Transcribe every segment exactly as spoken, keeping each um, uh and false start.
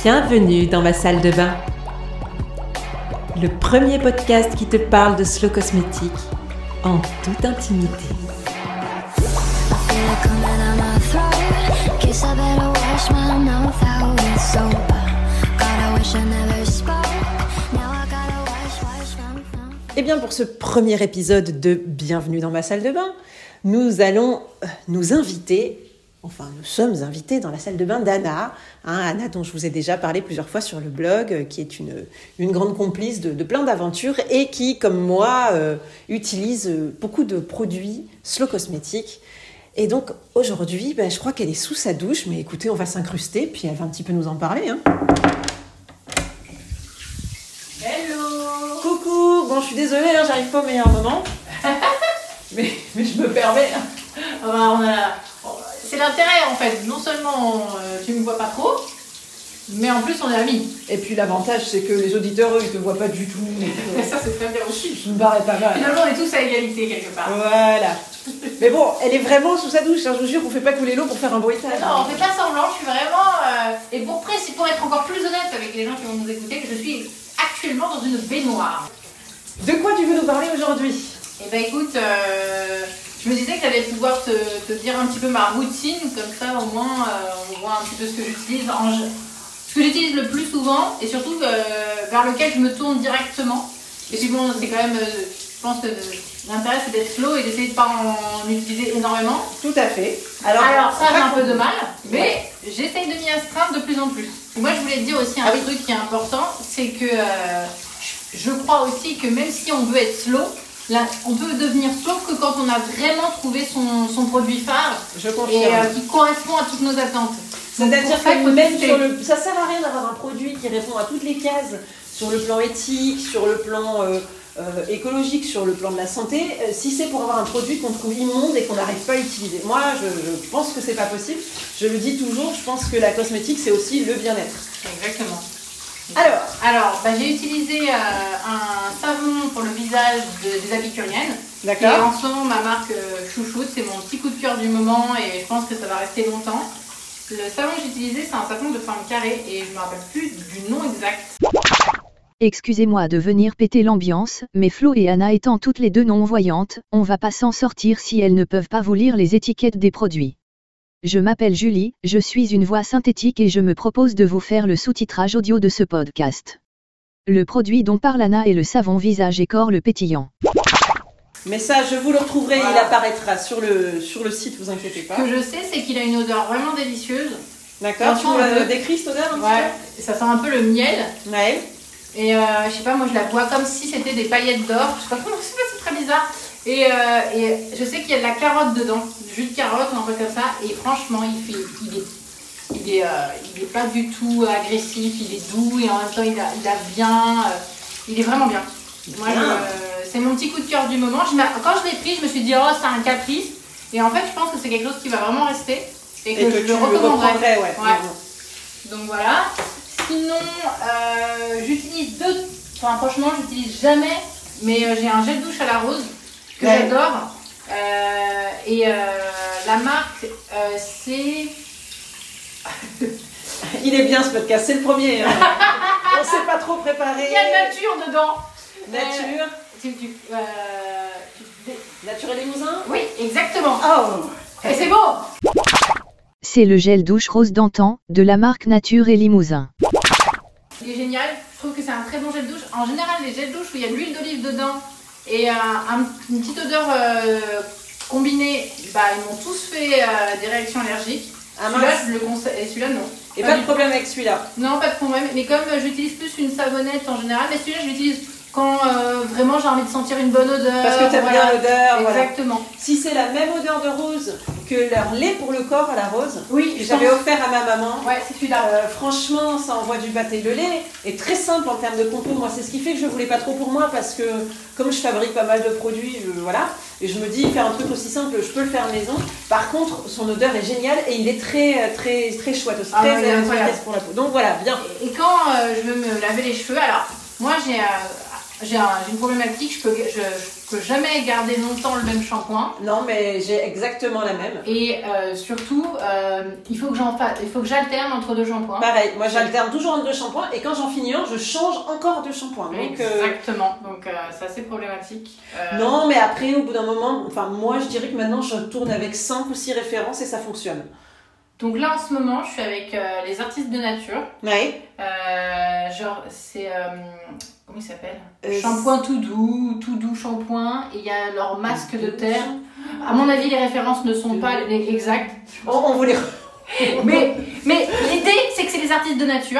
Bienvenue dans ma salle de bain. Le premier podcast qui te parle de Slow Cosmétique en toute intimité. Et bien pour ce premier épisode de Bienvenue dans ma salle de bain, nous allons nous inviter, enfin nous sommes invités dans la salle de bain d'Anna, hein, Anna dont je vous ai déjà parlé plusieurs fois sur le blog, qui est une, une grande complice de, de plein d'aventures et qui, comme moi, euh, utilise beaucoup de produits Slow Cosmétique. Et donc aujourd'hui, ben, je crois qu'elle est sous sa douche, mais écoutez, on va s'incruster, puis elle va un petit peu nous en parler. Hein. Hello. Coucou, bon je suis désolée, hein, j'arrive pas au meilleur moment, mais, mais je me permets. on a... C'est l'intérêt en fait, non seulement euh, tu me vois pas trop, mais en plus on est amis. Et puis l'avantage c'est que les auditeurs eux ils te voient pas du tout. Et ça c'est très bien aussi. Ça me paraît pas mal. Finalement on est tous à égalité quelque part. Voilà. Mais bon, elle est vraiment sous sa douche, hein, je vous jure qu'on fait pas couler l'eau pour faire un bruitage. Non, on fait pas semblant, je suis vraiment... Euh... Et pour, précis, pour être encore plus honnête avec les gens qui vont nous écouter, je suis actuellement dans une baignoire. De quoi tu veux nous parler aujourd'hui? Eh ben écoute, euh, je me disais que j'allais pouvoir te, te dire un petit peu ma routine, comme ça au moins euh, on voit un petit peu ce que j'utilise, en, ce que j'utilise le plus souvent et surtout euh, vers lequel je me tourne directement. Et puis bon, c'est quand même, euh, je pense que l'intérêt c'est d'être slow et d'essayer de ne pas en utiliser énormément. Tout à fait. Alors, Alors ça j'ai un peu de mal, mais ouais. J'essaye de m'y astreindre de plus en plus. Et moi je voulais te dire aussi un ah, truc oui. qui est important, c'est que euh, je crois aussi que même si on veut être slow, là, on peut devenir slow que quand on a vraiment trouvé son, son produit phare je confirme. et euh, qui correspond à toutes nos attentes. C'est-à-dire que même sur le... ça sert à rien d'avoir un produit qui répond à toutes les cases sur le plan éthique, sur le plan euh, euh, écologique, sur le plan de la santé, euh, si c'est pour avoir un produit qu'on trouve immonde et qu'on n'arrive pas à utiliser. Moi, je, je pense que c'est pas possible. Je le dis toujours, je pense que la cosmétique, c'est aussi le bien-être. Exactement. Alors, Alors bah, j'ai utilisé euh, un savon pour le visage de, des Épicuriennes. D'accord. Et en ce moment, ma marque euh, chouchoute, c'est mon petit coup de cœur du moment et je pense que ça va rester longtemps. Le savon que j'ai utilisé, c'est un savon de forme carrée et je ne me rappelle plus du nom exact. Excusez-moi de venir péter l'ambiance, mais Flo et Anna étant toutes les deux non-voyantes, on va pas s'en sortir si elles ne peuvent pas vous lire les étiquettes des produits. Je m'appelle Julie, je suis une voix synthétique et je me propose de vous faire le sous-titrage audio de ce podcast. Le produit dont parle Anna est le savon visage et corps le pétillant. Mais ça, je vous le retrouverai, voilà. Il apparaîtra sur le, sur le site, vous inquiétez pas. Ce que je sais, c'est qu'il a une odeur vraiment délicieuse. D'accord, tu me décris cette odeur un ouais. petit peu? Ça sent un peu le miel. Ouais. Et euh, je sais pas, moi je la bois comme si c'était des paillettes d'or. Je sais pas comment, c'est très bizarre. Et, euh, et je sais qu'il y a de la carotte dedans, du jus de carotte ou un peu comme ça. Et franchement, il, fait, il est, il est, euh, il est pas du tout agressif, il est doux et en même temps il a, il a bien, euh, il est vraiment bien. Moi, je, euh, c'est mon petit coup de cœur du moment. Je quand je l'ai pris, je me suis dit oh c'est un caprice. Et en fait, je pense que c'est quelque chose qui va vraiment rester et que, et que je le recommanderais. Ouais. Ouais. Donc voilà. Sinon, euh, j'utilise deux. Enfin, franchement, j'utilise jamais. Mais euh, j'ai un gel douche à la rose que ouais. j'adore. Euh, et euh, la marque, euh, c'est. Il est bien ce podcast, c'est le premier. Hein. On ne s'est pas trop préparé. Il y a de nature dedans. Nature. Euh, tu, tu, euh, tu... Nature et Limousin. Oui, exactement. Oh. Et c'est beau. C'est le gel douche rose d'antan de la marque Nature et Limousin. Il est génial. Je trouve que c'est un très bon gel douche. En général, les gels douche où il y a de l'huile d'olive dedans et euh, un, une petite odeur euh, combinée, bah, ils m'ont tous fait euh, des réactions allergiques. Ah, celui-là, je le conseille. Et celui-là, non. Et pas, pas de problème avec celui-là? Non, pas de problème. Mais comme euh, j'utilise plus une savonnette en général, mais celui-là, je l'utilise quand euh, vraiment j'ai envie de sentir une bonne odeur. Parce que tu aimes voilà. bien l'odeur. Exactement. Voilà. Si c'est la même odeur de rose que leur lait pour le corps à la rose, oui, que j'avais offert à ma maman. Ouais, c'est celui-là. Euh, franchement, ça envoie du pâté. Le lait est très simple en termes de compo. Moi, c'est ce qui fait que je ne voulais pas trop pour moi parce que comme je fabrique pas mal de produits, je, voilà, et je me dis faire un truc aussi simple, je peux le faire maison. Par contre, son odeur est géniale et il est très, très, très chouette aussi, ah, très efficace pour la peau. Donc voilà, bien. Et, et quand euh, je veux me laver les cheveux, alors moi j'ai euh, j'ai, un, j'ai une problématique, je peux, je, je peux jamais garder longtemps le même shampoing. Non, mais j'ai exactement la même. Et euh, surtout, euh, il faut que j'en fasse, il faut que j'alterne entre deux shampoings. Pareil, moi j'alterne toujours entre deux shampoings et quand j'en finis un, je change encore de shampoing. Donc, exactement, euh... donc euh, c'est assez problématique. Euh... Non, mais après, au bout d'un moment, enfin moi je dirais que maintenant je tourne avec cinq ou six références et ça fonctionne. Donc là en ce moment, je suis avec euh, les artistes de nature. Oui. Euh, genre, c'est. Euh, comment il s'appelle euh, Shampoing tout doux, tout doux shampoing. Et il y a leur masque de terre. À mon avis, les références ne sont pas les exactes. On, on vous les. mais mais l'idée, c'est que c'est les artistes de nature.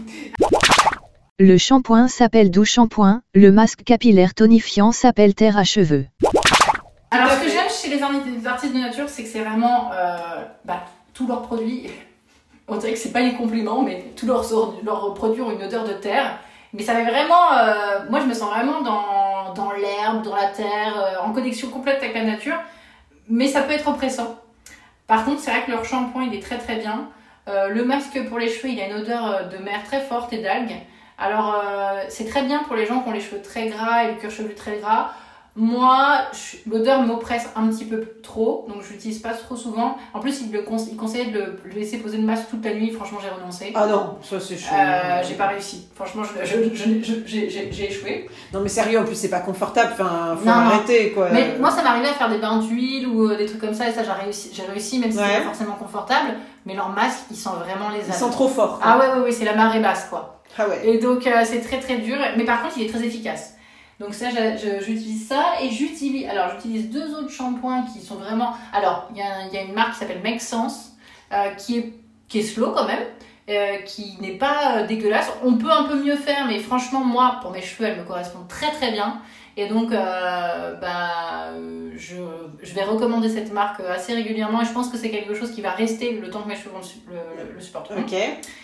Le shampoing s'appelle Doux Shampoing, le masque capillaire tonifiant s'appelle Terre à cheveux. Alors, ce que j'aime chez les artistes de nature, c'est que c'est vraiment. Euh, bah, tous leurs produits, on dirait que c'est pas des compliments, mais tous leurs, leurs produits ont une odeur de terre. Mais ça fait vraiment, euh, moi je me sens vraiment dans, dans l'herbe, dans la terre, euh, en connexion complète avec la nature. Mais ça peut être oppressant. Par contre, c'est vrai que leur shampoing il est très très bien. Euh, le masque pour les cheveux, il a une odeur de mer très forte et d'algues. Alors euh, c'est très bien pour les gens qui ont les cheveux très gras et le cuir chevelu très gras. Moi, je, l'odeur m'oppresse un petit peu trop, donc je l'utilise pas trop souvent. En plus, il, le conse- il conseillait de le, le laisser poser le masque toute la nuit. Franchement, j'ai renoncé. Ah non, ça c'est chaud. Euh, j'ai pas réussi. Franchement, je, je, je, je, j'ai, j'ai, j'ai échoué. Non mais sérieux, en plus c'est pas confortable. Enfin, faut non, arrêter quoi. Mais moi, ça m'arrivait à faire des bains d'huile ou euh, des trucs comme ça, et ça j'ai réussi, j'ai réussi même si ouais. c'est pas forcément confortable. Mais leur masque, il sent vraiment les Ils sont trop forts. Ah ouais, ouais, ouais, c'est la marée basse quoi. Ah ouais. Et donc euh, c'est très très dur. Mais par contre, il est très efficace. Donc ça, je, je, j'utilise ça et j'utilise, alors j'utilise deux autres shampoings qui sont vraiment, alors il y a, y a une marque qui s'appelle Make Sense euh, qui, est, qui est slow quand même, euh, qui n'est pas euh, dégueulasse. On peut un peu mieux faire, mais franchement moi, pour mes cheveux, elle me correspond très très bien. Et donc euh, bah, je, je vais recommander cette marque assez régulièrement et je pense que c'est quelque chose qui va rester le temps que mes cheveux vont le, le, le supporteront. Ok.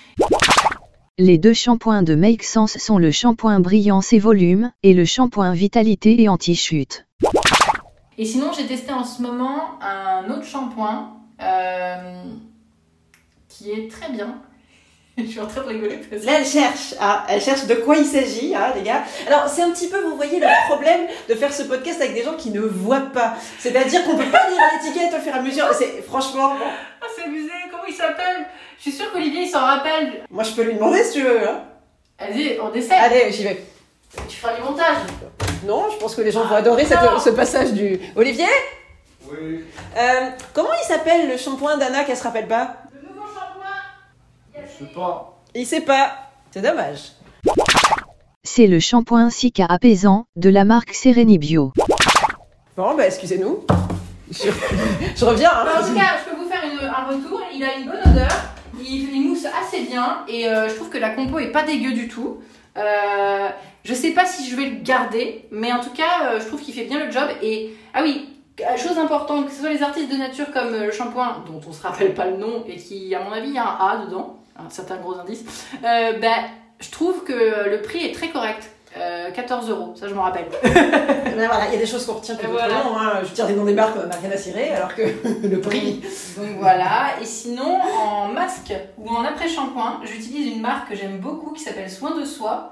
Les deux shampoings de Make Sense sont le shampoing Brillance et Volume et le shampoing Vitalité et Anti-Chute. Et sinon, j'ai testé en ce moment un autre shampoing euh, qui est très bien. Je suis en train de rigoler. Parce que... Là, elle cherche. Ah, elle cherche de quoi il s'agit, hein, les gars. Alors, c'est un petit peu, vous voyez, le problème de faire ce podcast avec des gens qui ne voient pas. C'est-à-dire qu'on peut pas lire l'étiquette au fur et à mesure. C'est franchement... Bon. Ah, c'est amusé. Comment il s'appelle ? Je suis sûre qu'Olivier, il s'en rappelle. Moi, je peux lui demander si tu veux. Hein. Vas-y, on essaie. Allez, j'y vais. Tu feras du montage. Non, je pense que les gens vont adorer cette, ce passage du... Olivier ? Oui. Euh, comment il s'appelle le shampoing d'Anna qu'elle se rappelle pas ? Le nouveau shampoing. Je sais pas. Il sait pas. C'est dommage. C'est le shampoing Cica apaisant de la marque Sereni Bio. Bon, bah excusez-nous. Je, je reviens. Hein. En tout cas, je peux vous faire une, un retour. Il a une bonne odeur. Il, il mousse assez bien. Et euh, je trouve que la compo est pas dégueu du tout. Euh, je sais pas si je vais le garder. Mais en tout cas, euh, je trouve qu'il fait bien le job. Et ah oui, chose importante, que ce soit les artistes de nature comme le shampoing, dont on se rappelle pas le nom, et qui, à mon avis, il y a un A dedans. Un certain gros indice. Euh, bah, je trouve que le prix est très correct. Euh, quatorze euros, ça je m'en rappelle. Ben voilà, il y a des choses qu'on retient plus d'autres voilà. noms. Hein. Je tire des noms des marques, on n'a rien à cirer, alors que le prix. Donc voilà. Et sinon, en masque ou en après-shampoing, j'utilise une marque que j'aime beaucoup qui s'appelle Soin de Soi.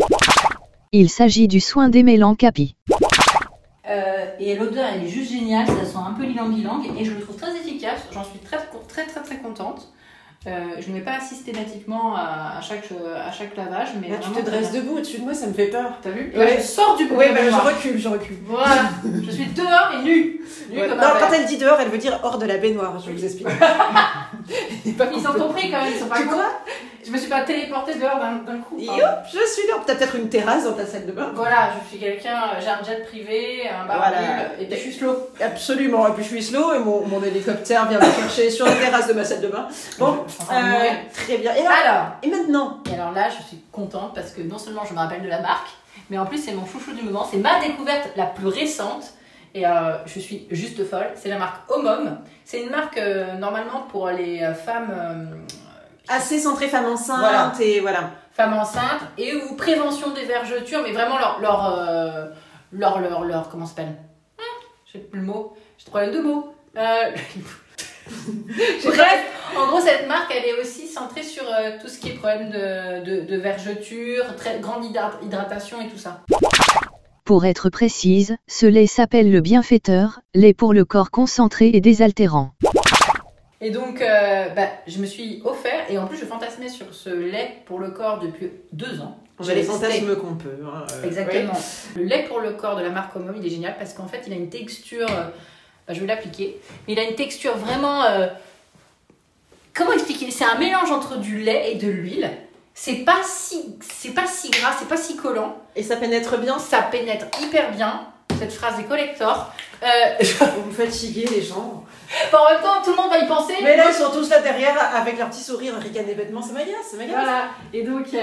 Il s'agit du soin démêlant Capi. Euh, et l'odeur, elle est juste géniale, ça sent un peu l'ilang-ilang et je le trouve très efficace. J'en suis très très très très contente. Euh, je ne mets pas systématiquement à, à, chaque, à chaque lavage. Mais là, tu te dresses debout au-dessus de moi, ça me fait peur. T'as vu ? Ouais. Je sors du Oui, bah, je recule, je recule. Voilà, je suis dehors et nue. nue ouais. comme non, un quand elle dit dehors, elle veut dire hors de la baignoire, je vous explique. Ils ont compris quand même, ils sont pas tu crois ? Je me suis pas téléportée dehors d'un, d'un coup. Et hop, je suis là. T'as peut-être une terrasse dans ta salle de bain. Voilà, je suis quelqu'un, j'ai un jet privé, un bar voilà. et puis je suis slow. Absolument, et puis je suis slow et mon, mon hélicoptère vient me chercher sur la terrasse de ma salle de bain. Bon, enfin, euh, ouais. Très bien. Et, là, alors, et maintenant Et alors là, je suis contente parce que non seulement je me rappelle de la marque, mais en plus c'est mon chouchou du moment, c'est ma découverte la plus récente. Et euh, je suis juste folle, c'est la marque Omom. C'est une marque euh, normalement pour les euh, femmes... Euh, assez centrée femme enceinte voilà. et voilà. Femmes enceintes et ou prévention des vergetures, mais vraiment leur... leur, euh, leur, leur, leur comment ça s'appelle hum, je sais plus le mot, j'ai des problèmes de mots. Euh, Bref, en gros cette marque elle est aussi centrée sur euh, tout ce qui est problème de, de, de vergeture, très grande hydratation et tout ça. Pour être précise, ce lait s'appelle le bienfaiteur, lait pour le corps concentré et désaltérant. Et donc, euh, bah, je me suis offert, et en plus je fantasmais sur ce lait pour le corps depuis deux ans. J'ai les fantasmes qu'on peut. Hein, euh, Exactement. Oui. Le lait pour le corps de la marque Homo, il est génial parce qu'en fait, il a une texture... Euh, bah, je vais l'appliquer. Mais il a une texture vraiment... Euh, comment expliquer? C'est un mélange entre du lait et de l'huile. C'est pas si, c'est pas si gras, c'est pas si collant. Et ça pénètre bien. Ça pénètre hyper bien. Cette phrase est collector. Euh, Vous me fatiguez les gens. Bon, en même temps, tout le monde va y penser. Mais là, ils sont tous là derrière avec leur petit sourire, ricaner bêtement. Ça m'agace, ça m'agace. Voilà. Et donc, euh,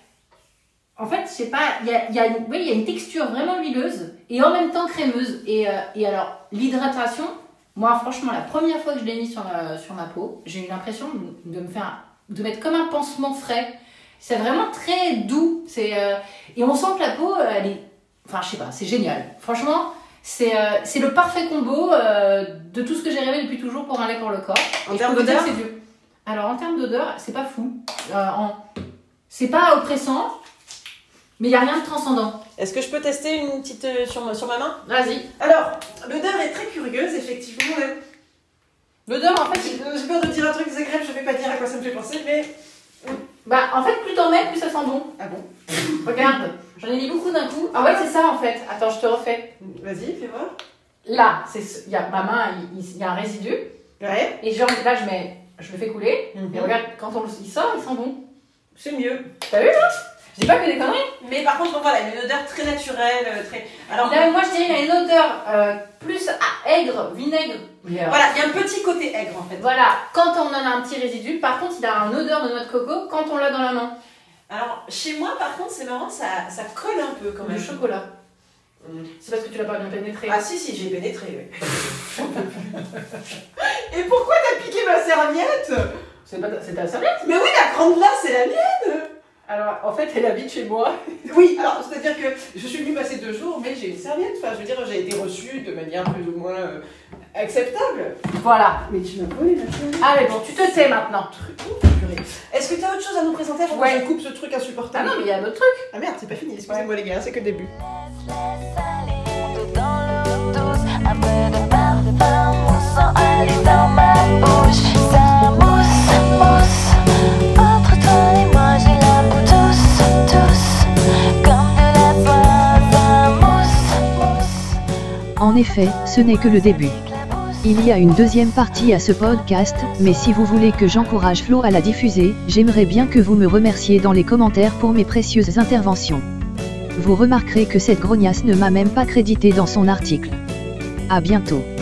en fait, je sais pas, il y a, y, a une, oui, y a une texture vraiment huileuse et en même temps crémeuse. Et, euh, et alors, l'hydratation, moi, franchement, la première fois que je l'ai mis sur, euh, sur ma peau, j'ai eu l'impression de, de me faire, de mettre comme un pansement frais. C'est vraiment très doux. C'est, euh, et on sent que la peau, elle est, enfin, je sais pas, c'est génial. Franchement, c'est, euh, c'est le parfait combo euh, de tout ce que j'ai rêvé depuis toujours pour un lait pour le corps. En termes d'odeur, c'est Dieu. Alors, en termes d'odeur, c'est pas fou. Euh, en... C'est pas oppressant. Mais il n'y a rien de transcendant. Est-ce que je peux tester une petite euh, sur, sur ma main? Vas-y. Alors, l'odeur est très curieuse, effectivement. L'odeur, en fait... J'ai j'ai peur de dire un truc désagréable, je ne vais pas dire à quoi ça me fait penser, mais... Bah, en fait, plus t'en mets, plus ça sent bon. Ah bon? Regarde, j'en ai mis beaucoup d'un coup. Ah ouais, c'est ça, en fait. Attends, je te refais. Vas-y, fais voir. Là, c'est, y a, ma main, il, il y a un résidu. Ouais. Et genre, là, je, mets, je le fais couler. Mm-hmm. Et regarde, quand on le, il sort, il sent bon. C'est mieux. T'as vu, là? Je dis pas que des conneries. Mais par contre, voilà, il a une odeur très naturelle, très... Alors, Là, moi, je dirais qu'il a une odeur euh, plus à aigre, vinaigre. Yeah. Voilà, il y a un petit côté aigre, en fait. Voilà, quand on en a un petit résidu. Par contre, il a une odeur de noix de coco quand on l'a dans la main. Alors, chez moi, par contre, c'est marrant, ça, ça colle un peu, quand même. Du chocolat. Mmh. C'est parce que tu l'as pas bien pénétré. Ah si, si, j'ai pénétré, oui. Et pourquoi t'as piqué ma serviette? C'est, pas ta, c'est ta serviette? Mais oui, la grande là, c'est la mienne. Alors, en fait, elle habite chez moi. Oui, alors, c'est-à-dire que je suis venue passer deux jours, mais j'ai une serviette. Enfin, je veux dire, j'ai été reçue de manière plus ou moins euh, acceptable. Voilà. Mais tu m'as volé la serviette. Allez, bon, tu te tais maintenant. Est-ce que t'as autre chose à nous présenter avant Ouais. que je coupe ce truc insupportable? Ah non, mais il y a d'autres trucs. Ah merde, c'est pas fini, excusez-moi les gars, c'est que le début. En effet, ce n'est que le début. Il y a une deuxième partie à ce podcast, mais si vous voulez que j'encourage Flo à la diffuser, j'aimerais bien que vous me remerciez dans les commentaires pour mes précieuses interventions. Vous remarquerez que cette grognasse ne m'a même pas crédité dans son article. À bientôt.